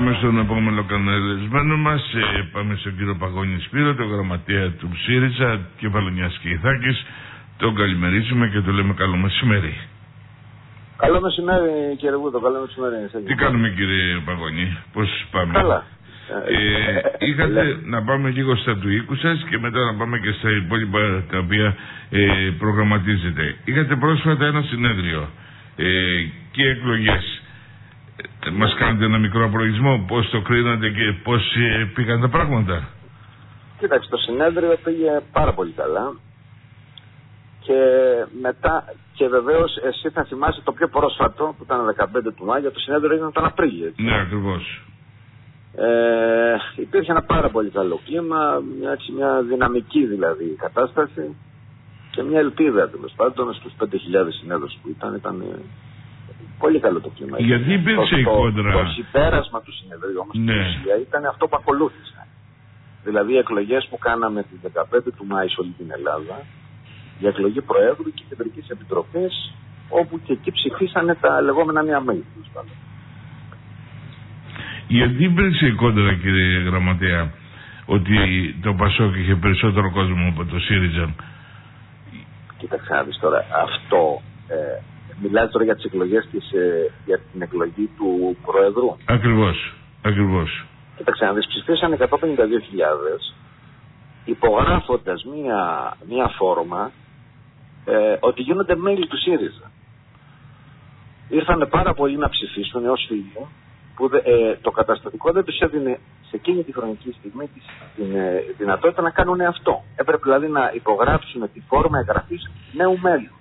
πάμε στον επόμενο καναλισμένο μας. Πάμε στον κύριο Παγώνη Σπύρο, τον γραμματέα του ΣΥΡΙΖΑ, Κεφαλονιάς και Ιθάκης. Τον καλημερίζουμε και του λέμε καλό μεσημέρι. Καλό μεσημέρι κύριε Βούτο, καλό μεσημέρι. Τι κάνουμε κύριε Παγώνη, πώς πάμε? Καλά. Είχατε να πάμε λίγο στα του οίκου σας και μετά να πάμε και στα υπόλοιπα τα οποία προγραμματίζετε. Είχατε πρόσφατα ένα συνέδριο και εκλογές. Μας κάνετε ένα μικρό απολογισμό πώς το κρίνατε και πώς πήγαν τα πράγματα? Κοίταξε, το συνέδριο πήγε πάρα πολύ καλά και μετά, και βεβαίως εσύ θα θυμάσαι το πιο πρόσφατο που ήταν 15 του Μάη, το συνέδριο ήταν τον Απρίλιο. Ναι, ακριβώς. Υπήρχε ένα πάρα πολύ καλό κλίμα, μια δυναμική δηλαδή κατάσταση και μια ελπίδα τέλος πάντων στους 5.000 συνέδρους που ήταν πολύ καλό το κλίμα. Γιατί υπήρξε η κόντρα? Το συμπέρασμα του συνεδρίου όμως στην ουσία ήταν αυτό που ακολούθησε. Δηλαδή οι εκλογές που κάναμε τις 15 του Μάη σε όλη την Ελλάδα, η εκλογή Προέδρου και Κεντρικής Επιτροπής, όπου και εκεί ψηφίσανε τα λεγόμενα νέα μέλη. Γιατί υπήρξε η κόντρα κύριε Γραμματέα, ότι το Πασόκ είχε περισσότερο κόσμο από το ΣΥΡΙΖΑ? Κοίταξε να δεις τώρα, αυτό μιλάς τώρα για τις εκλογές για την εκλογή του Προέδρου? Ακριβώς. Κοίταξε να δεις, ψηφίσανε 152.000 υπογράφοντας μία φόρμα ότι γίνονται μέλη του ΣΥΡΙΖΑ. Ήρθανε πάρα πολλοί να ψηφίσουν ως φίλοι, που το καταστατικό δεν τους έδινε σε εκείνη τη χρονική στιγμή την δυνατότητα να κάνουν αυτό. Έπρεπε δηλαδή να υπογράψουν τη φόρμα εγγραφής νέου μέλου.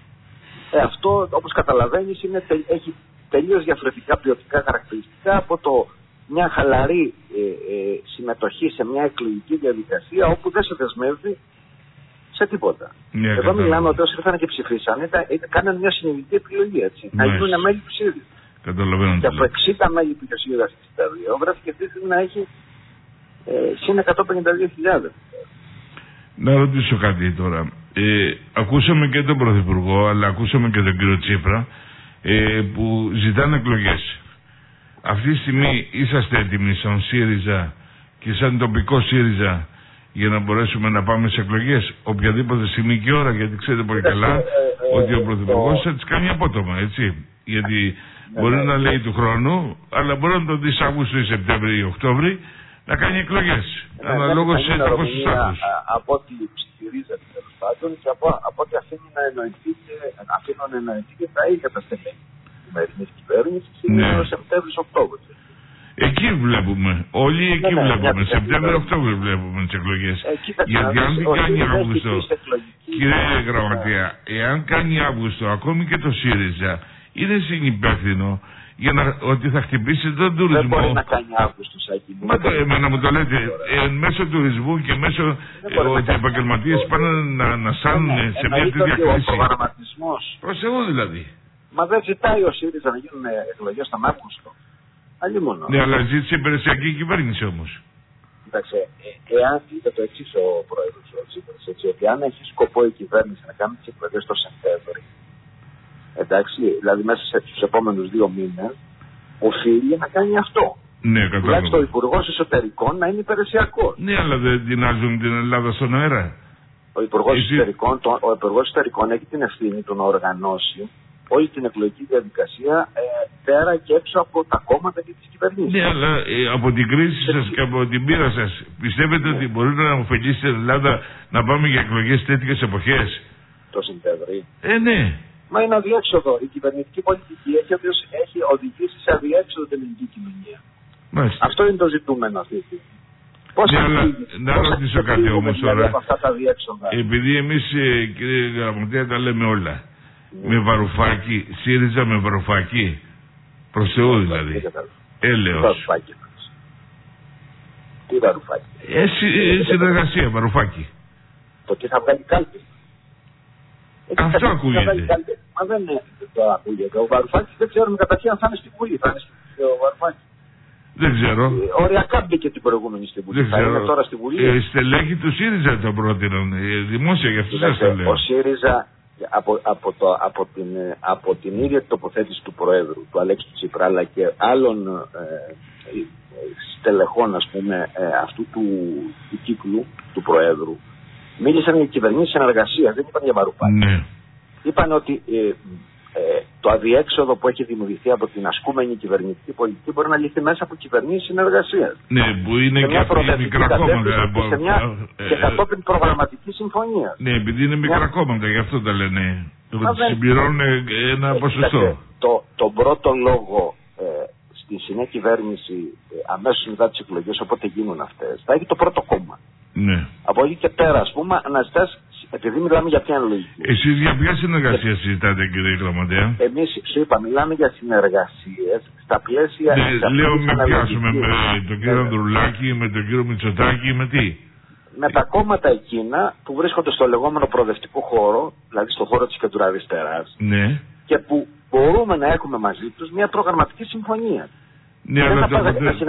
Αυτό, όπως καταλαβαίνεις, έχει τελείως διαφορετικά ποιοτικά χαρακτηριστικά από μια χαλαρή συμμετοχή σε μια εκλογική διαδικασία όπου δεν σε δεσμεύει σε τίποτα. Εδώ μιλάμε ότι όσοι ήρθαν και ψηφίσαν κάνανε μια συνειδητή επιλογή, έτσι, να γίνουν μέλη του ΣΥΡΙΖΑ. Και από 60 μέλη που είχε ο ΣΥΡΙΖΑ στη σταδιόγραφη και αυτή να έχει συν 152.000. Να ρωτήσω κάτι τώρα. Ακούσαμε και τον Πρωθυπουργό, αλλά ακούσαμε και τον κύριο Τσίπρα που ζητάνε εκλογές. Αυτή τη στιγμή είσαστε έτοιμοι σαν ΣΥΡΙΖΑ και σαν τοπικό ΣΥΡΙΖΑ για να μπορέσουμε να πάμε σε εκλογές οποιαδήποτε στιγμή και ώρα? Γιατί ξέρετε πολύ καλά ότι ο Πρωθυπουργός θα τις κάνει απότομα, έτσι. Γιατί μπορεί να λέει του χρόνου, αλλά μπορεί να το δει Αύγουστο ή Σεπτέμβριο ή Οκτώβρη να κάνει εκλογές. Αναλόγως σε πόσους άκους. Από ό,τι ψηφίζεται τέλος πάντων και από ό,τι αφήνουν να εννοηθεί και τα ίδια τα στελέχη της σημερινής κυβέρνησης είναι ο Σεπτέμβριος-Οκτώβριος. Εκεί βλέπουμε. Όλοι εκεί βλέπουμε. Σεπτέμβριο-Οκτώβριο βλέπουμε τις εκλογές. Γιατί αν δεν κάνει Αύγουστο, κύριε Γραμματέα, εάν κάνει Αύγουστο, ακόμη και το ΣΥΡΙΖΑ είναι συνυπεύθυνο για ότι θα χτυπήσει τον τουρισμό. Δεν μπορεί να κάνει Αύγουστο, Σάκη. Εμένα μου το λέτε. Μέσω τουρισμού και μέσω ότι οι επαγγελματίες πάνε να σάνουν σε μια τέτοια κρίση. Προς Θεού δηλαδή. Μα δεν ζητάει ο ΣΥΡΙΖΑ να γίνουν εκλογές τον Αύγουστο. Αλλήμον. Ναι, αλλά ζήτησε υπηρεσιακή κυβέρνηση όμως. Εντάξει, εάν είπε το εξής ο Πρόεδρος ο Τσίπρας, ότι αν έχει σκοπό η κυβέρνηση να κάνει τις εκλογές το Σεπτέμβρη, εντάξει, δηλαδή μέσα στους επόμενους 2 μήνες, οφείλει να κάνει αυτό. Ναι, κατάλαβα. Τουλάχιστον ο Υπουργός Εσωτερικών να είναι υπηρεσιακός. Ναι, αλλά δεν τεινάζουν την Ελλάδα στον αέρα. Ο Υπουργός Εσωτερικών έχει την ευθύνη του να οργανώσει όλη την εκλογική διαδικασία πέρα και έξω από τα κόμματα και τις κυβερνήσεις. Ναι, αλλά από την κρίση σας και από την πείρα σας, πιστεύετε ότι μπορείτε να ωφελήσετε την Ελλάδα να πάμε για εκλογές τέτοιες εποχές? Το Σεπτέμβρη. Ναι. Μα είναι αδιέξοδο. Η κυβερνητική πολιτική έχει οδηγήσει σε αδιέξοδο την ελληνική κοινωνία. Μάλιστα. Αυτό είναι το ζητούμενο αυτή τη στιγμή. Να ρωτήσω κάτι όμως τώρα. Δηλαδή, επειδή εμείς κύριε Γραμματέα τα λέμε όλα. Με Βαρουφάκη, ΣΥΡΙΖΑ με Βαρουφάκη. Προς Θεού δηλαδή. Έλεος. Τι Βαρουφάκη? Συνεργασία Βαρουφάκη. Το τι θα βγάλει κάλπη. Αυτό ακούγεται. Μα δεν το ακούγεται. Ο Βαρουφάκης δεν ξέρουμε καταρχήν αν θα είναι στη Βουλή. Θα είναι ο Βαρουφάκης. Δεν ξέρω. Οριακά μπήκε την προηγούμενη στη Βουλή. Θα είναι τώρα στη Βουλή. Στελέχη του ΣΥΡΙΖΑ το πρότειναν. Δημόσια, γι' αυτό σας το λέω. Ο ΣΥΡΙΖΑ από την ίδια τοποθέτηση του Προέδρου, του Αλέξη Τσίπρα, αλλά και άλλων στελεχών, ας πούμε, αυτού του κύκλου του Προέδρου, μίλησαν για κυβερνήσεις συνεργασίας, δεν είπαν για βαρουπάκια. Ναι. Είπαν ότι το αδιέξοδο που έχει δημιουργηθεί από την ασκούμενη κυβερνητική πολιτική μπορεί να λυθεί μέσα από κυβερνήσεις συνεργασίας. Ναι, που είναι και αυτή η μικρά κόμματα. Και κατόπιν προγραμματική συμφωνία. Ναι, επειδή είναι μικρά κόμματα, γι' αυτό τα λένε. Συμπληρώνουν ένα ποσοστό. Τον πρώτο λόγο στη συνέχεια κυβέρνηση αμέσως μετά τις εκλογές, όποτε γίνουν αυτές, θα έχει το πρώτο κόμμα. Ναι. Από εκεί και πέρα, ας πούμε, αναζητάς, επειδή μιλάμε για ποια λογική. Εσείς για ποια συνεργασία συζητάτε, κύριε Γραμματέα? Εμείς, σου είπα, μιλάμε για συνεργασίες στα πλαίσια. Ναι, λέω με πιάσουμε με τον κύριο Ανδρουλάκη, με τον κύριο Μητσοτάκη, με τι? Με τα κόμματα εκείνα που βρίσκονται στο λεγόμενο προοδευτικό χώρο, δηλαδή στο χώρο της κεντροαριστεράς. Ναι. Και που μπορούμε να έχουμε μαζί τους μια προγραμματική συμφωνία. Ναι, δεν αλλά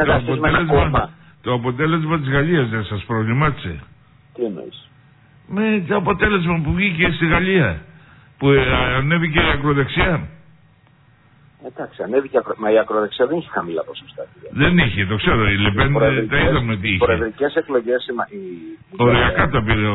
το αποτέλεσμα της Γαλλίας δεν σας προβλημάτισε? Τι εννοείς? Με το αποτέλεσμα που βγήκε στη Γαλλία, που ανέβηκε η ακροδεξιά. Εντάξει, ανέβηκε, μα η ακροδεξιά δεν είχε χαμηλά ποσοστά. Δεν είχε, το ξέρω, η Λεπέν τα είδαμε τι είχε. Οι προεδρικές εκλογές, οριακά τα πήρε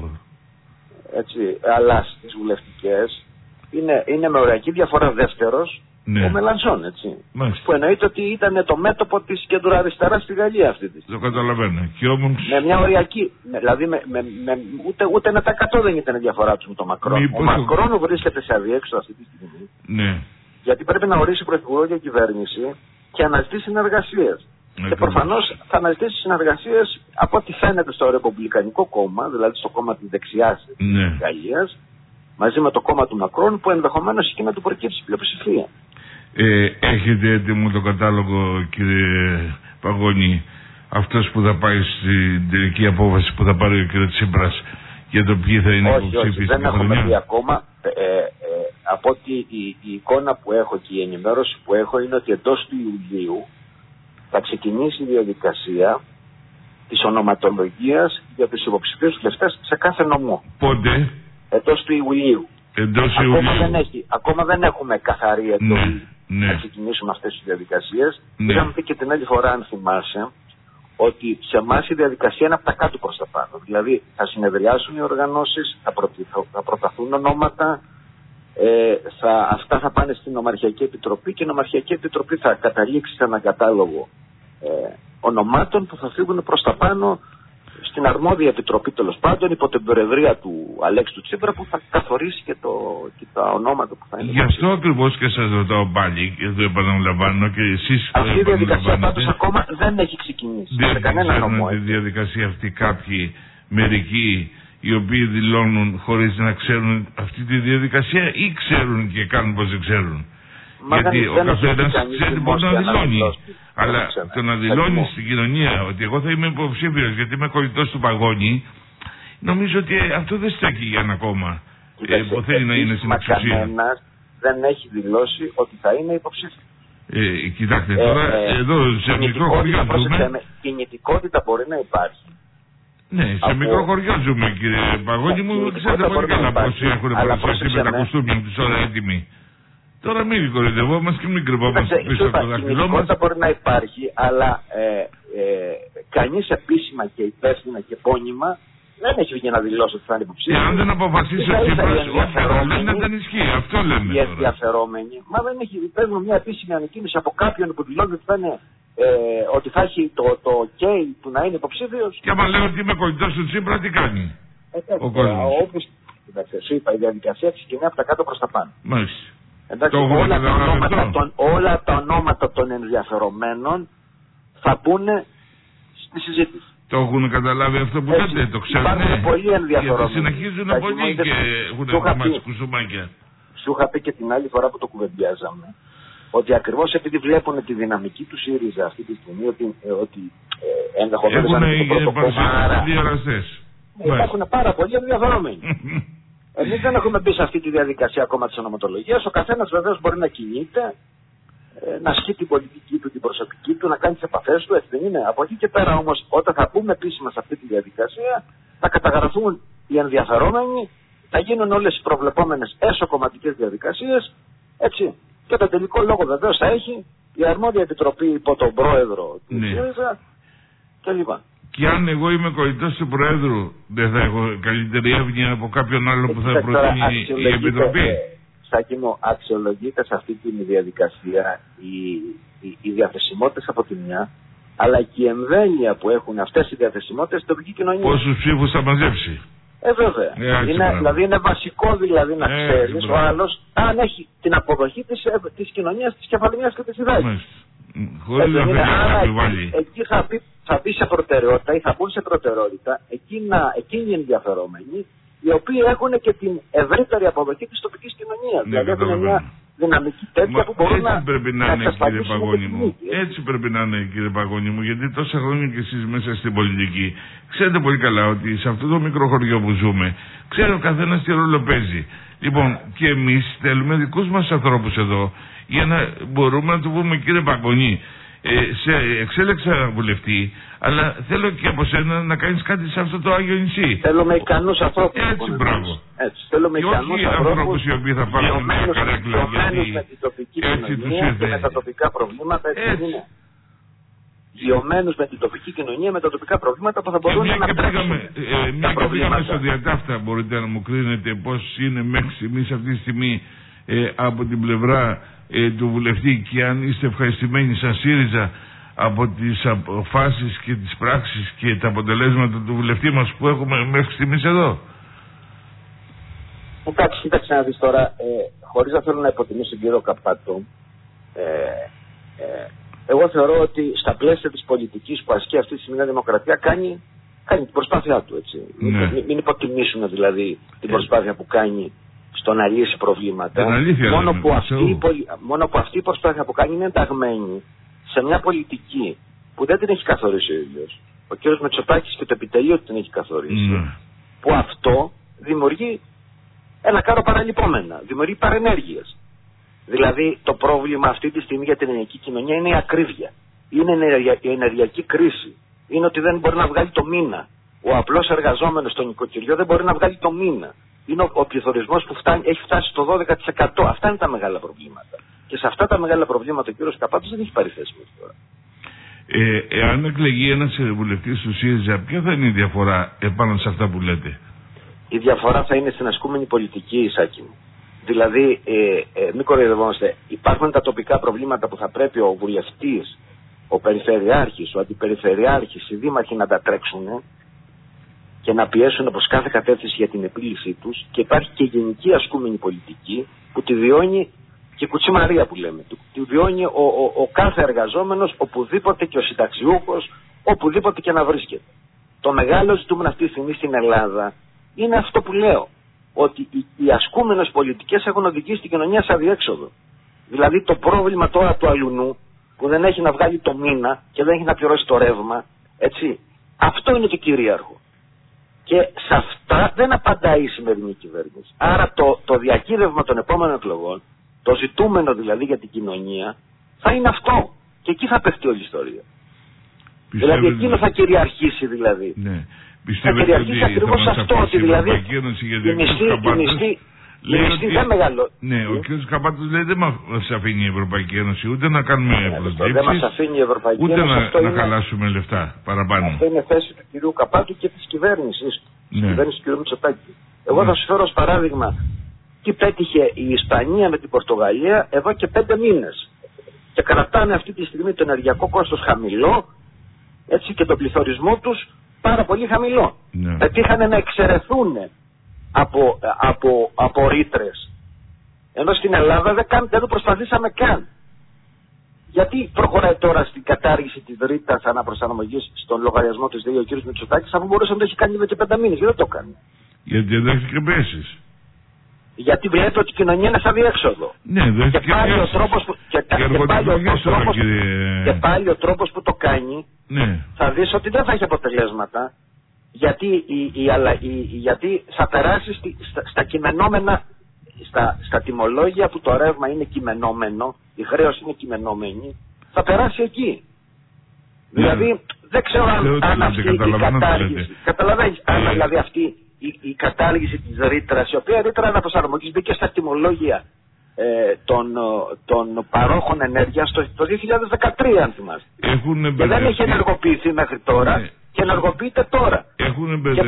έτσι, αλλά στις βουλευτικές είναι με οριακή διαφορά δεύτερος, ναι, ο Μελανσόν, έτσι. Μάλιστα. Που εννοείται ότι ήταν το μέτωπο της κεντροαριστεράς στη Γαλλία αυτή τη στιγμή. Το καταλαβαίνω. Και όμως... Με μια οριακή, δηλαδή ούτε 1% δεν ήταν η διαφορά του με τον Μακρόν. Ο Μακρόν βρίσκεται σε αδιέξοδο αυτή τη στιγμή. Ναι. Γιατί πρέπει να ορίσει πρωθυπουργό για κυβέρνηση και αναζητήσει συνεργασίες. Και προφανώς θα αναζητήσει συνεργασίες από ό,τι φαίνεται στο Ρεπουμπλικανικό κόμμα, δηλαδή στο κόμμα της δεξιάς της Γαλλίας, μαζί με το κόμμα του Μακρόν, που ενδεχομένως εκεί να του προκύψει πλειοψηφία. Έχετε έτοιμο το κατάλογο, κύριε Παγώνη, αυτός που θα πάει στην τελική απόφαση που θα πάρει ο κύριος Τσίπρας για το ποιοι θα είναι υποψήφιοι στην δεν έχουμε δει ακόμα. Από ότι η εικόνα που έχω και η ενημέρωση που έχω είναι ότι εντός του Ιουλίου θα ξεκινήσει η διαδικασία της ονοματολογίας για τους υποψηφίους βουλευτές σε κάθε νομό. Πότε? Εντός του Ιουλίου. Ακόμα δεν έχουμε καθαρή εντολή να ξεκινήσουμε αυτές τις διαδικασίες. Είχαμε πει και την άλλη φορά, αν θυμάσαι, ότι σε εμάς η διαδικασία είναι από τα κάτω προς τα πάνω. Δηλαδή θα συνεδριάσουν οι οργανώσεις, θα προταθούν ονόματα, αυτά θα πάνε στην Νομαρχιακή Επιτροπή και η Νομαρχιακή Επιτροπή θα καταλήξει σε έναν κατάλογο ονομάτων που θα φύγουν προς τα πάνω στην αρμόδια επιτροπή, τέλος πάντων, υπό την προεδρία του Αλέξη του Τσίπρα, που θα καθορίσει και τα ονόματα που θα είναι. Γι' αυτό ακριβώς και σας ρωτάω πάλι και το επαναλαμβάνω και εσείς. Αυτή η διαδικασία πάντως ακόμα δεν έχει ξεκινήσει. Δεν ξέρουν τη διαδικασία αυτή κάποιοι, μερικοί, οι οποίοι δηλώνουν χωρίς να ξέρουν αυτή τη διαδικασία ή ξέρουν και κάνουν πως δεν ξέρουν? Γιατί ο καθένας ξέρει πώς να δηλώνει. Αλλά το να δηλώνει στην κοινωνία ότι εγώ θα είμαι υποψήφιος γιατί είμαι κολλητός του Παγώνη, νομίζω ότι αυτό δεν στέκει για ένα κόμμα που θέλει να είναι στην εξουσία. Κανένας δεν έχει δηλώσει ότι θα είναι υποψήφιος. Κοιτάξτε, τώρα εδώ σε μικρό χωριό ζούμε. Κινητικότητα μπορεί να υπάρχει. Ναι, σε μικρό χωριό ζούμε, κύριε Παγώνη μου. Ξέρετε πολύ καλά πόσοι έχουν παρουσιαστεί με τα κουστούμια τους ώρα έτοιμοι. Τώρα μην κορυδευόμαστε και μην κρυβόμαστε πίσω από το δάχτυλό μας. Η κοινότητα μπορεί να υπάρχει, αλλά κανείς επίσημα και υπεύθυνα και επώνυμα δεν έχει βγει να δηλώσει ότι θα είναι υποψήφιος. Αν δεν αποφασίσει ο Τσίπρας, όχι καταλαβαίνει, δεν ισχύει. Αυτό λέμε. Οι ενδιαφερόμενοι, μα δεν έχει. Παίρνουν μια επίσημη ανακοίνωση από κάποιον που δηλώνει ότι θα είναι. Ότι θα έχει το OK του να είναι υποψήφιος. Και άμα λέω ότι είμαι κολλητός του Τσίπρα, τι κάνει ο κόσμος? Σου είπα, η διαδικασία ξεκινάει από τα κάτω προς τα πάνω. Μάλιστα. Εντάξει, όλα τα ονόματα των ενδιαφερομένων θα μπουν στη συζήτηση. Το έχουν καταλάβει αυτό που λέτε, το ξέρουν. Υπάρχουν πολλοί ενδιαφερομένοι. Γιατί συνεχίζουν πολλοί και έχουν γραμμάσει κουστούμάκια. Σου είχα πει και την άλλη φορά που το κουβεντιάζαμε, ότι ακριβώς επειδή βλέπουν τη δυναμική του ΣΥΡΙΖΑ αυτή τη στιγμή, ότι ενδεχομένως να είναι το πρώτο κόμμα. Υπάρχουν πάρα πολλοί ενδιαφερόμενοι. Εμείς δεν έχουμε μπει σε αυτή τη διαδικασία ακόμα της ονοματολογίας. Ο καθένας βεβαίως μπορεί να κινείται, να ασκεί την πολιτική του, την προσωπική του, να κάνει τις επαφές του, έτσι δεν είναι? Από εκεί και πέρα όμως, όταν θα μπούμε επίσημα σε αυτή τη διαδικασία, θα καταγραφούν οι ενδιαφερόμενοι, θα γίνουν όλες οι προβλεπόμενες έσω κομματικές διαδικασίες, έτσι. Και το τελικό λόγο βεβαίως θα έχει η αρμόδια επιτροπή υπό τον πρόεδρο του ΣΥΡΙΖΑ κλπ. Και αν εγώ είμαι κολλητός του Προέδρου, δεν θα έχω καλύτερη εύνοια από κάποιον άλλο που θα προτείνει η Επιτροπή? Σάκη μου, αξιολογείται σε αυτή τη διαδικασία οι διαθεσιμότητες από τη μια, αλλά και η εμβέλεια που έχουν αυτές οι διαθεσιμότητες στην τοπική κοινωνία. Πόσους ψήφους θα μαζέψει? Βέβαια. Δηλαδή είναι βασικό να ξέρεις ο άλλος αν έχει την αποδοχή της κοινωνίας, της κεφαλαιάς και της ιδέας. Χωρίς να θέλει. Εκεί θα μπει σε προτεραιότητα ή θα μπουν σε προτεραιότητα εκείνοι οι ενδιαφερόμενοι, οι οποίοι έχουν και την ευρύτερη αποδοχή της τοπικής κοινωνίας. Δηλαδή έχουν μια δυναμική τέτοια που μπορούν να εξασφαλίσουν. Έτσι πρέπει να είναι, κύριε Παγώνη μου, γιατί τόσα χρόνια κι εσείς μέσα στην πολιτική ξέρετε πολύ καλά ότι σε αυτό το μικρό χωριό που ζούμε, ξέρει ο καθένας τι ρόλο παίζει. Λοιπόν, και εμείς θέλουμε δικούς μας ανθρώπους εδώ για να μπορούμε να του πούμε, κύριε Παγώνη, σε εξέλεξα βουλευτή, αλλά θέλω και από σένα να κάνεις κάτι σε αυτό το Άγιο νησί. Θέλουμε ικανούς ανθρώπους. Έτσι, μπράβο. Θέλουμε και όχι ανθρώπους οι οποίοι θα πάρουν μια καρέκλα, γιατί με την τοπική κοινωνία και με τα τοπικά προβλήματα. Βιωμένους με την τοπική κοινωνία, με τα τοπικά προβλήματα που θα μπορούν να τρέξουν. Μια και πήγαμε στο διατάφτα, μπορείτε να μου κρίνετε πώς είναι μέχρι στιγμής αυτή τη στιγμή από την πλευρά του βουλευτή, και αν είστε ευχαριστημένοι σαν ΣΥΡΙΖΑ από τις αποφάσεις και τις πράξεις και τα αποτελέσματα του βουλευτή μας που έχουμε μέχρι στιγμής εδώ? Κοίταξε να δεις τώρα, χωρίς να θέλω να υποτιμήσω τον κύριο Καπάτο, εγώ θεωρώ ότι στα πλαίσια της πολιτικής που ασκεί αυτή τη στιγμή η Δημοκρατία κάνει την προσπάθειά του, έτσι. Ναι. Μην υποτιμήσουμε δηλαδή την προσπάθεια που κάνει στο να λύσει προβλήματα. Μόνο που αυτή η προσπάθεια που κάνει είναι ενταγμένη σε μια πολιτική που δεν την έχει καθορίσει ο ίδιος. Ο κ. Μητσοτάκης και το επιτελείο την έχει καθορίσει. Που αυτό δημιουργεί ένα κάρο παραλυπόμενα, δημιουργεί παρενέργειες. Δηλαδή το πρόβλημα αυτή τη στιγμή για την ενεργειακή κοινωνία είναι η ακρίβεια. Είναι η ενεργειακή κρίση. Είναι ότι δεν μπορεί να βγάλει το μήνα. Ο απλός εργαζόμενος στο νοικοκυριό δεν μπορεί να βγάλει το μήνα. Είναι ο πληθωρισμός που έχει φτάσει στο 12%. Αυτά είναι τα μεγάλα προβλήματα. Και σε αυτά τα μεγάλα προβλήματα ο κ. Καπάτος δεν έχει πάρει θέση μέχρι τώρα. Εάν εκλεγεί ένας βουλευτής του ΣΥΡΙΖΑ, ποια θα είναι η διαφορά επάνω σε αυτά που λέτε? Η διαφορά θα είναι στην ασκούμενη πολιτική, Ισάκη μου. Δηλαδή, μην κοροϊδευόμαστε, υπάρχουν τα τοπικά προβλήματα που θα πρέπει ο βουλευτής, ο περιφερειάρχης, ο αντιπεριφερειάρχης, οι δήμαρχοι να τα τρέξουν και να πιέσουν προς κάθε κατεύθυνση για την επίλυσή τους, και υπάρχει και γενική ασκούμενη πολιτική που τη βιώνει και κουτσιμαρία που λέμε. Τη βιώνει ο κάθε εργαζόμενος, οπουδήποτε, και ο συνταξιούχος, οπουδήποτε και να βρίσκεται. Το μεγάλο ζητούμενο αυτή τη στιγμή στην Ελλάδα είναι αυτό που λέω, ότι οι ασκούμενες πολιτικές έχουν οδηγήσει την κοινωνία σε αδιέξοδο. Δηλαδή το πρόβλημα τώρα του αλουνού που δεν έχει να βγάλει το μήνα και δεν έχει να πληρώσει το ρεύμα, έτσι, αυτό είναι το κυρίαρχο. Και σε αυτά δεν απαντάει η σημερινή κυβέρνηση. Άρα το διακύβευμα των επόμενων εκλογών, το ζητούμενο δηλαδή για την κοινωνία, θα είναι αυτό. Και εκεί θα πέφτει όλη η ιστορία. Δηλαδή εκείνο θα κυριαρχήσει δηλαδή. Ναι. Πιστεύετε ότι ακριβώς θα μας αυτό, αφήσει η δηλαδή Ευρωπαϊκή Ένωση, γιατί η μισθή δεν μεγαλώ. Ναι, ο κ. Καπάτος λέει δεν μας αφήνει η Ευρωπαϊκή Ένωση ούτε να κάνουμε προσλήψεις, δεν μας αφήνει η Ευρωπαϊκή ούτε Ένωση, να χαλάσουμε λεφτά παραπάνω. Αυτό είναι θέση του κ. Καπάτου και της κυβέρνησης, της κυβέρνησης του κ. Μητσοτάκη. Εγώ θα σου φέρω ως παράδειγμα τι πέτυχε η Ισπανία με την Πορτογαλία εδώ και 5 μήνες. Και κρατάνε αυτή τη στιγμή το ενεργειακό κόστος χαμηλό, έτσι, και τον πληθωρισμό τους πάρα πολύ χαμηλό. Ναι. Πετύχανε να εξαιρεθούν από ρήτρες. Ενώ στην Ελλάδα δεν το προσπαθήσαμε καν. Γιατί προχωράει τώρα στην κατάργηση της ρήτρας αναπροσαρμογής στον λογαριασμό της ΔΕΗ ο κ. Μητσοτάκης, αφού μπορούσε να το έχει κάνει εδώ και 5 μήνες? Γιατί δεν το κάνει? Γιατί δεν έχει και πέσεις. Γιατί βλέπετε ότι η κοινωνία είναι σαν διέξοδο. Ναι, δεν έχει και πάλι ο τρόπος που, πάλι ο τρόπος που το κάνει, ναι, θα δεις ότι δεν θα έχει αποτελέσματα. Γιατί θα περάσει στα κειμενόμενα, στα τιμολόγια που το ρεύμα είναι κειμενόμενο, η χρέωση είναι κειμενόμενη, θα περάσει εκεί. Ναι. Δηλαδή δεν ξέρω αν αυτή η κατάργηση, καταλαβαίνεις, αν δηλαδή αυτή η κατάργηση της ρήτρας, η οποία ρήτρα αναπροσαρμογής μπήκε στα τιμολόγια των παρόχων ενέργειας το 2013, αν θυμάστε. Και δεν έχει ενεργοποιηθεί μέχρι τώρα, ναι, και ενεργοποιείται τώρα. Και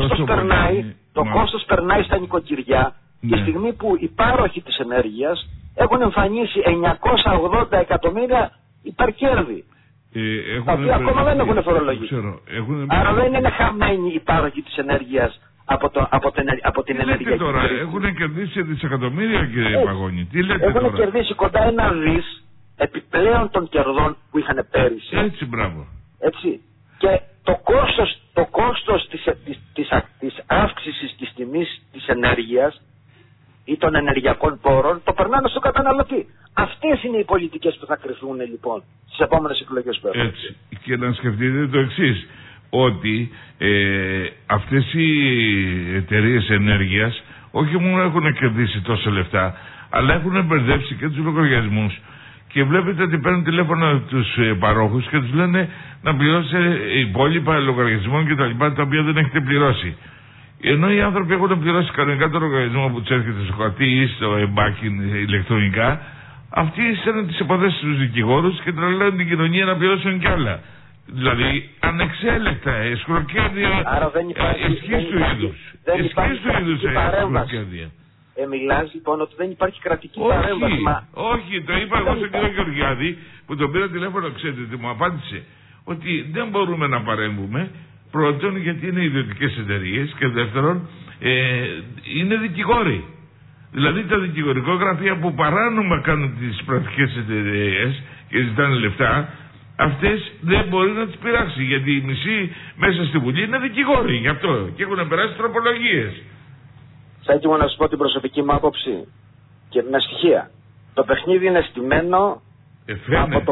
το κόστος περνάει στα νοικοκυριά, ναι, τη στιγμή που οι πάροχοι της ενέργειας έχουν εμφανίσει 980 εκατομμύρια υπερκέρδη. Τα οποία ακόμα δεν έχουν φορολογήσει. Άρα δεν είναι χαμένοι οι πάροχοι της ενέργειας από την ενέργεια. Τώρα έχουν κερδίσει δισεκατομμύρια, κύριε Παγώνη. Τι λέτε έχουν τώρα? Κερδίσει κοντά 1 δις επιπλέον των κερδών που είχαν πέρυσι. Έτσι, μπράβο. Έτσι. Και το κόστος της αύξησης της τιμής της ενέργειας ή των ενεργειακών πόρων το περνάνε στον καταναλωτή. Αυτές είναι οι πολιτικές που θα κρυφθούν λοιπόν στις επόμενες εκλογές που έρχονται. Έτσι. Και να σκεφτείτε το εξής, ότι αυτές οι εταιρείες ενέργειας όχι μόνο έχουν κερδίσει τόσα λεφτά, αλλά έχουν μπερδέψει και τους λογαριασμούς. Και βλέπετε ότι παίρνουν τηλέφωνο τους παρόχους και τους λένε να πληρώσετε υπόλοιπα λογαριασμών και τα λοιπά, τα οποία δεν έχετε πληρώσει. Ενώ οι άνθρωποι έχουν πληρώσει κανονικά το λογαριασμό που τους έρχεται στο χαρτί ή στο banking ηλεκτρονικά, αυτοί στέλνουν τις υποθέσεις στους δικηγόρους και τρελαίνουν την κοινωνία να πληρώσουν κι άλλα. Δηλαδή ανεξέλεκτα σκροκέρδια ισχύς του είδους. Ισχύς του είδους σκροκέρδια. Μιλάς λοιπόν ότι δεν υπάρχει κρατική παρέμβαση. Όχι, το είπα εγώ στον κύριο Γεωργιάδη που τον πήρα τηλέφωνο, ξέρετε τι μου απάντησε? Ότι δεν μπορούμε να παρέμβουμε, πρώτον γιατί είναι ιδιωτικές εταιρείες και δεύτερον είναι δικηγόροι. Δηλαδή τα δικηγορικό γραφεία που παράνομα κάνουν τις πρακτικές εταιρείες και ζητάνε λεφτά, αυτές δεν μπορεί να τις πειράξει, γιατί οι μισοί μέσα στη Βουλή είναι δικηγόροι γι' αυτό και έχουν περάσει τροπολογίες. Θα έτοιμο να σας πω την προσωπική μου άποψη και με στοιχεία. Το παιχνίδι είναι στημένο από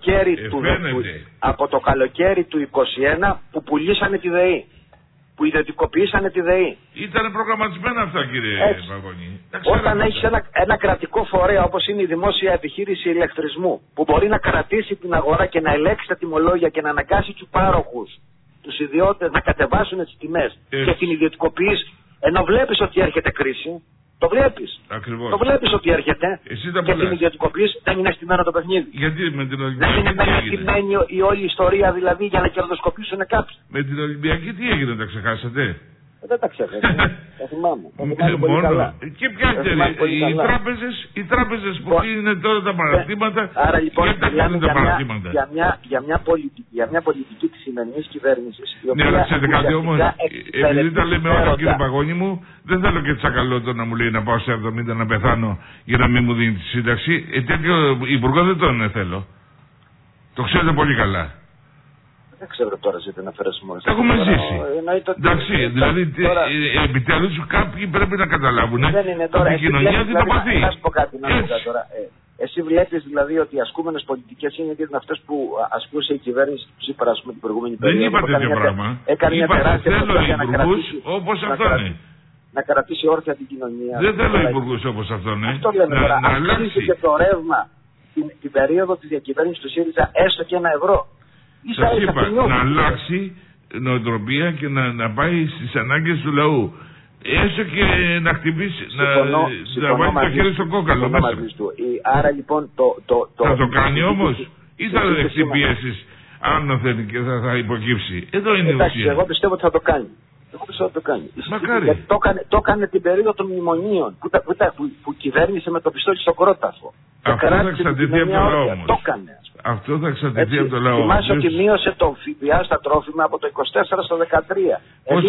το καλοκαίρι του 2021 που πουλήσανε τη ΔΕΗ, που ιδιωτικοποιήσανε τη ΔΕΗ. Ήταν προγραμματισμένα αυτά, κύριε Παγώνη. Όταν έχεις ένα κρατικό φορέα όπως είναι η δημόσια επιχείρηση ηλεκτρισμού, που μπορεί να κρατήσει την αγορά και να ελέγξει τα τιμολόγια και να αναγκάσει τους πάροχους, τους ιδιώτες να κατεβάσουν τις τιμές και την ιδιωτικοποιείς, ενώ βλέπεις ότι έρχεται κρίση, το βλέπεις. Ακριβώς. Το βλέπεις ότι έρχεται και την ιδιωτικοποιείς, δεν είναι στημένο το παιχνίδι. Γιατί με την δεν είναι στημένη η όλη ιστορία δηλαδή για να κερδοσκοπήσουν κάποιοι. Με την Ολυμπιακή τι έγινε, τα ξεχάσατε? Δεν τα ξέχασα. Τα θυμάμαι. Πολύ καλά. Και ποια οι τράπεζες που είναι τώρα τα παραρτήματα. Άρα λοιπόν για μια πολιτική της σημερινής κυβέρνησης. Ναι, αλλά ξέρετε κάτι όμως, επειδή τα λέμε όλα, κύριε Παγώνη μου, δεν θέλω και τσακαλώτο να μου λέει να πάω σε 70 να πεθάνω για να μην μου δίνει τη σύνταξη. Τέτοιο υπουργό δεν τον θέλω. Το ξέρετε πολύ καλά. Δεν ξέρω τώρα ζείτε να φέρεις μόλις. Έχουμε ζήσει. Εντάξει, δηλαδή επιτέλους κάποιοι πρέπει να καταλάβουν ότι η κοινωνία δεν το παθεί. Να σου πω κάτι τώρα. Εσύ βλέπεις δηλαδή ότι οι ασκούμενες πολιτικές είναι και αυτές που ασκούσε η κυβέρνηση του Τσίπρα την προηγούμενη περίοδο. Δεν είπα τέτοιο πράγμα. Είπα θέλω υπουργούς όπως αυτόν. Να κρατήσει όρθια την κοινωνία. Δεν θέλω υπουργούς όπως αυτόν. Αυτό λέμε τώρα. Αυξήσει και το ρεύμα την περίοδο της διακυβέρνησης του ΣΥΡΙΖΑ έστω και €1. Σας είπα να αλλάξει νοοτροπία και να πάει στις ανάγκες του λαού. Έστω και να χτυπήσει, να βάλει το χέρι στο κόκαλο μέσα. Άρα λοιπόν θα το κάνει όμως ή θα δεχτεί πιέσεις άνωθεν και θα υποκύψει? Εδώ είναι η ουσία. Εγώ πιστεύω ότι θα το κάνει. Μακάρι. Γιατί το έκανε την περίοδο των μνημονίων που κυβέρνησε με το πιστόλι στο κρόταφο. Αυτό θα εξαρτηθεί από το λαό όμως. Το έκανε. Αυτό θα εξαρτηθεί από το λαό. Θυμάσαι ότι μείωσε το ΦΠΑ στα τρόφιμα από το 24% στο 13%.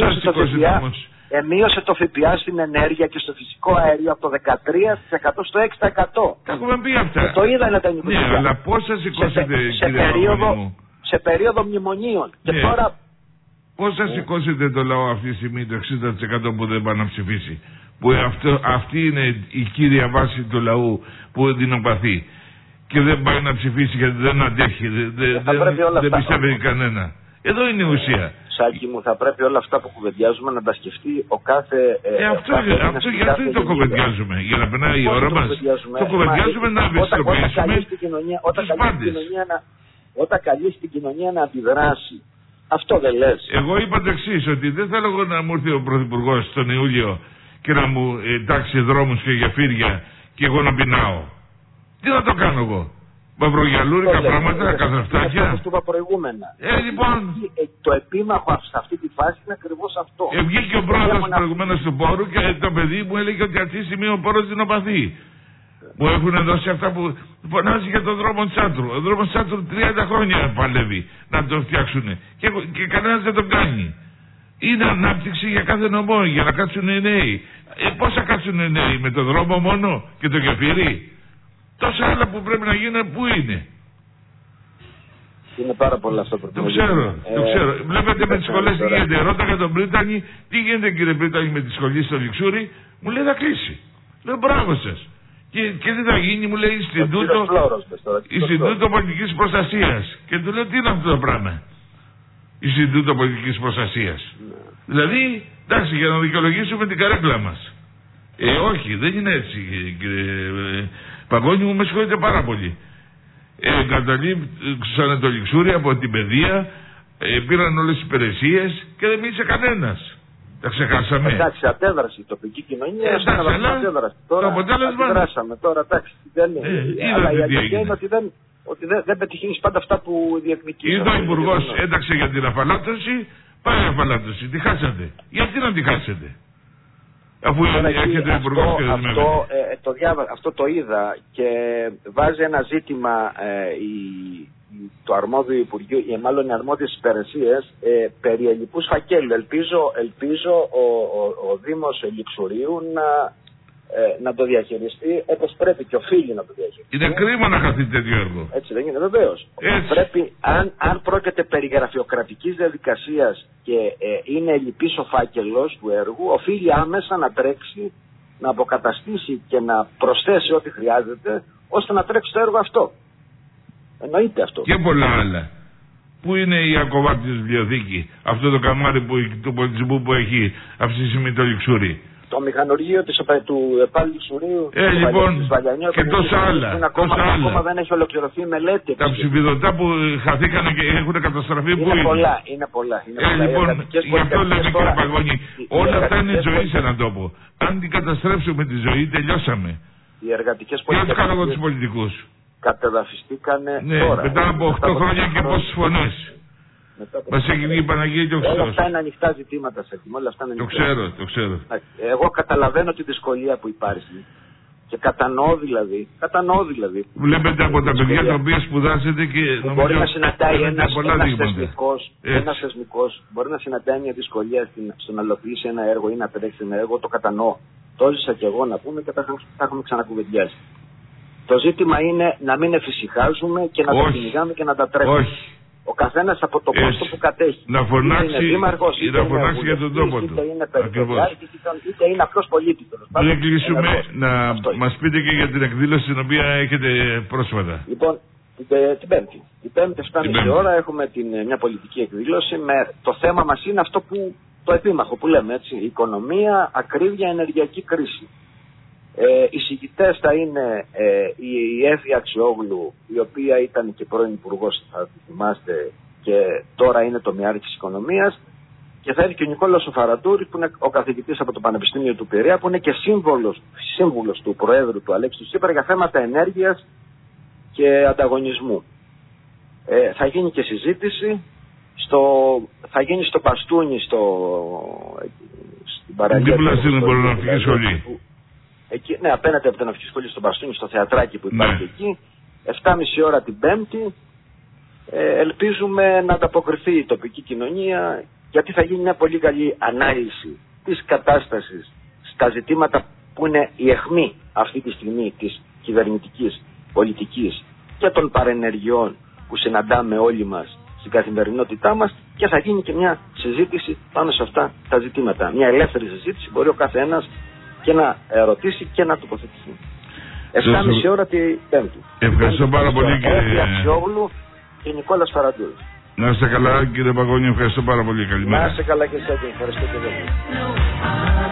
Μείωσε το ΦΠΑ στην ενέργεια και στο φυσικό αέριο από το 13% στο 6%. Τα έχουμε πει αυτά. Και το είδανε τα νοικοκυριά. Ναι, αλλά πώς θα σηκώσετε, κύριε Παγώνη? Σε περίοδο μνημονίων. Και τώρα. Πώς θα σηκώσετε το λαό αυτή τη στιγμή το 60% που δεν πάει να ψηφίσει? Που αυτή είναι η κύρια βάση του λαού που δεινοπαθεί και δεν πάει να ψηφίσει γιατί δεν αντέχει, δεν πιστεύει κανένα. Εδώ είναι η ουσία. Σάκη μου, θα πρέπει όλα αυτά που κουβεντιάζουμε να τα σκεφτεί ο κάθε. Γιατί το κουβεντιάζουμε? Για να περνάει η ώρα μας. Το κουβεντιάζουμε να ευαισθητοποιήσουμε τους πάντες. Όταν καλείς την κοινωνία να αντιδράσει. Αυτό δεν λες? Εγώ είπα το εξής, ότι δεν θέλω εγώ να μου έρθει ο Πρωθυπουργός τον Ιούλιο και να μου τάξει δρόμους και γεφύρια και εγώ να πεινάω. Τι να το κάνω εγώ? Μαυρογιαλούρικα πράγματα, καθρεφτάκια. Όπως το είπα προηγούμενα. Λοιπόν. Το επίμαχο σε αυτή τη φάση είναι ακριβώς αυτό. Βγήκε ο πρόεδρος προηγουμένως του πόρου και το παιδί μου έλεγε ότι αυτή τη στιγμή ο πόρος δεινοπαθεί. Μου έχουν δώσει αυτά που φωνάζει για τον δρόμο Τσάτρου. Ο δρόμος Τσάτρου 30 χρόνια παλεύει να το φτιάξουν. Και κανένας δεν τον κάνει. Είναι ανάπτυξη για κάθε νομό, για να κάτσουν οι νέοι. Πώς θα κάτσουν οι νέοι, με τον δρόμο μόνο και το κεφύρι? Τόσα άλλα που πρέπει να γίνουν, πού είναι? Είναι πάρα πολλά αυτό που το ξέρω. Βλέπετε με τις σχολές τι γίνεται. Ρώταγα τον Πρίτανη, τι γίνεται κύριε Πρίτανη με τη σχολή στο Λιξούρι? Μου λέει θα κλείσει. Λέω μπράβο σας. Και τι θα γίνει? Μου λέει Ινστιτούτο Πολιτικής Προστασίας. Και του λέω τι είναι αυτό το πράγμα? Ινστιτούτο Πολιτικής Προστασίας. Δηλαδή, εντάξει, για να δικαιολογήσουμε την καρέκλα μας. Όχι, δεν είναι έτσι κύριε Παγώνη μου, με συγχωρείτε πάρα πολύ. Καταλήξανε το Λιξούρι από την παιδεία, πήραν όλες τις υπηρεσίες και δεν μίλησε κανένας. Τα ξεχάσαμε. Εντάξει, αντέδρασε η τοπική κοινωνία. Εντάξει, αλλά το αποτέλεσμα. Αντιδράσαμε τώρα, εντάξει. Αλλά η αλήθεια είναι ότι δεν πετυχαίνεις πάντα αυτά που διεκδικείς. Είδε ο Υπουργός ένταξε για την αφαλάτωση, πάει αφαλάτωση. Τη χάσατε. Γιατί να τη χάσετε? Αφού έχετε Υπουργός και αυτό το είδα και βάζει ένα ζήτημα το αρμόδιο Υπουργείο, ή μάλλον οι αρμόδιες υπηρεσίες, περί ελλειπούς φακέλου. Ελπίζω ο Δήμος Λιξουρίου να το διαχειριστεί όπως πρέπει και οφείλει να το διαχειριστεί. Είναι κρίμα να χαθεί τέτοιο έργο. Έτσι δεν είναι? Βεβαίως. Πρέπει, αν πρόκειται περί γραφειοκρατικής διαδικασίας και είναι ελλειπής ο φάκελος του έργου, οφείλει άμεσα να τρέξει, να αποκαταστήσει και να προσθέσει ό,τι χρειάζεται, ώστε να τρέξει το έργο αυτό. Εννοείται αυτό. Και πολλά άλλα. Πού είναι η ακοβάτη της βιβλιοθήκη, αυτό το καμάρι του πολιτισμού που έχει αυτή τη στιγμή το Λιξούρι? Το μηχανουργείο του ΕΠΑΛ Λιξουρίου. Λοιπόν, και τόσα άλλα. Ακόμα δεν έχει ολοκληρωθεί η μελέτη. Τα ψηφιδωτά που χαθήκανε και έχουν καταστραφεί, πού είναι? Είναι πολλά. Λοιπόν, γι' αυτό λέμε κύριε Παγώνη, όλα αυτά είναι ζωή σε έναν τόπο. Αν την καταστρέψουμε τη ζωή, τελειώσαμε. Οι εργατικές πολιτικές. Τι κάνω εγώ τους πολιτικούς? Κατεδαφιστήκανε τώρα. Μετά από 8 χρόνια και πόσες φωνές. Μας έγινε η Παναγία και ο Χριστός. Όλα αυτά είναι ανοιχτά ζητήματα, Σέρχη. Το ξέρω. Εγώ καταλαβαίνω τη δυσκολία που υπάρχει. Και κατανοώ δηλαδή. Βλέπετε από τα παιδιά τα οποία σπουδάζετε και νομίζω μπορεί να συναντάει ένας θεσμικός, μπορεί να συναντάει μια δυσκολία στο να υλοποιήσει ένα έργο ή να τρέξει ένα έργο. Το κατανοώ. Το έζησα και εγώ να πούμε και τα έχουμε ξανακουβεντιάσει. Το ζήτημα είναι να μην εφησυχάζουμε και να τα κυνηγάμε και να τα τρέχουμε. Ο καθένας από το πόστο που κατέχει. Να φωνάξει, να φωνάξει για τον τόπο του. Είτε είναι περιφερειάρχης, είτε είναι απλός πολίτης. Πριν κλείσουμε, να μας πείτε και για την εκδήλωση την οποία έχετε πρόσφατα. Λοιπόν, την Πέμπτη 7.30 ώρα έχουμε μια πολιτική εκδήλωση. Το θέμα μας είναι αυτό που το επίμαχο που λέμε, έτσι. Οικονομία, ακρίβεια, ενεργειακή κρίση. Οι συγκητές θα είναι η Εύη Αξιόγλου, η οποία ήταν και πρώην υπουργός, θα θυμάστε, και τώρα είναι το Μιάρη της Οικονομίας, και θα είναι και ο Νικόλαος Φαραντούρης, που είναι ο καθηγητής από το Πανεπιστήμιο του Πειραιά, που είναι και σύμβουλος του Προέδρου του Αλέξη Τσίπρα για θέματα ενέργειας και ανταγωνισμού. Θα γίνει και συζήτηση, θα γίνει στο Παστούνι, στην παραλία. Δίπλα στην Πολωνική Σχολή. Εκεί, ναι, απέναντι από την Ναυτική Σχολή στο Παστούνι, στο θεατράκι που υπάρχει εκεί, 7.30 ώρα την Πέμπτη. Ελπίζουμε να ανταποκριθεί η τοπική κοινωνία, γιατί θα γίνει μια πολύ καλή ανάλυση της κατάστασης στα ζητήματα που είναι η αιχμή αυτή τη στιγμή της κυβερνητικής πολιτικής και των παρενεργειών που συναντάμε όλοι μας στην καθημερινότητά μας, και θα γίνει και μια συζήτηση πάνω σε αυτά τα ζητήματα. Μια ελεύθερη συζήτηση, μπορεί ο καθένας και να ρωτήσει και να τοποθετηθεί. 7.30 ώρα την Πέμπτη. Ευχαριστώ πάρα πολύ κύριε Αξιόγλου και Νικόλας Φαραντούρης. Να είστε καλά κύριε Παγώνη, ευχαριστώ πάρα πολύ. Καλημέρα. Να είστε καλά και εσάς, ευχαριστώ και εγώ.